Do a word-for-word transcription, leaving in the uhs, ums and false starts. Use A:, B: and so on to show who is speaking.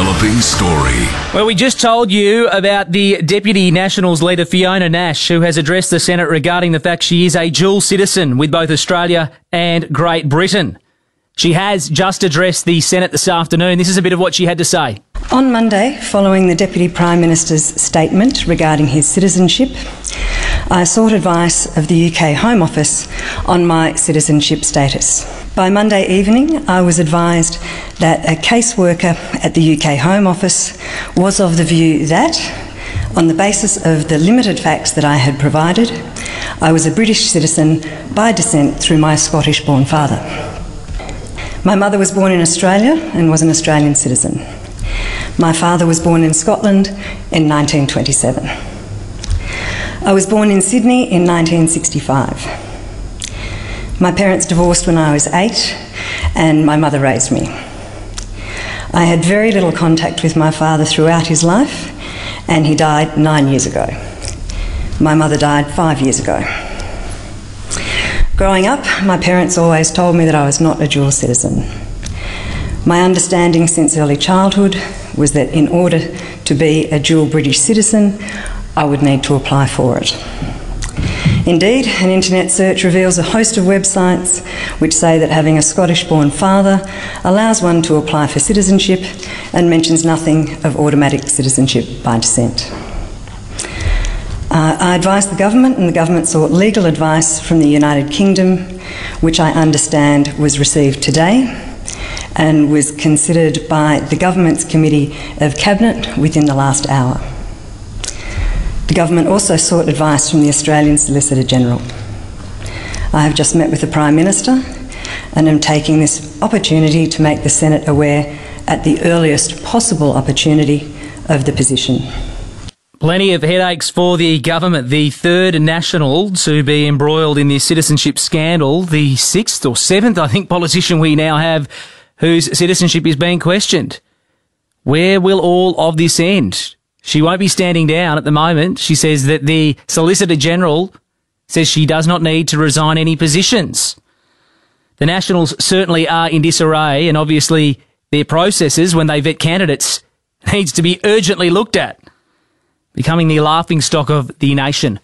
A: developing story.
B: Well, we just told you about the Deputy Nationals leader Fiona Nash, who has addressed the Senate regarding the fact she is a dual citizen with both Australia and Great Britain. She has just addressed the Senate this afternoon. This is a bit of what she had to say.
C: On Monday, following the Deputy Prime Minister's statement regarding his citizenship, I sought advice of the U K Home Office on my citizenship status. By Monday evening, I was advised that a caseworker at the U K Home Office was of the view that, on the basis of the limited facts that I had provided, I was a British citizen by descent through my Scottish-born father. My mother was born in Australia and was an Australian citizen. My father was born in Scotland in nineteen twenty-seven. I was born in Sydney in nineteen sixty-five. My parents divorced when I was eight, and my mother raised me. I had very little contact with my father throughout his life, and he died nine years ago. My mother died five years ago. Growing up, my parents always told me that I was not a dual citizen. My understanding since early childhood was that in order to be a dual British citizen, I would need to apply for it. Indeed, an internet search reveals a host of websites which say that having a Scottish-born father allows one to apply for citizenship and mentions nothing of automatic citizenship by descent. Uh, I advised the government, and the government sought legal advice from the United Kingdom, which I understand was received today and was considered by the government's Committee of Cabinet within the last hour. The government also sought advice from the Australian Solicitor General. I have just met with the Prime Minister and am taking this opportunity to make the Senate aware at the earliest possible opportunity of the position.
B: Plenty of headaches for the government. The third national to be embroiled in this citizenship scandal, the sixth or seventh, I think, politician we now have whose citizenship is being questioned. Where will all of this end? She won't be standing down at the moment. She says that the Solicitor General says she does not need to resign any positions. The Nationals certainly are in disarray, and obviously their processes when they vet candidates needs to be urgently looked at, becoming the laughingstock of the nation.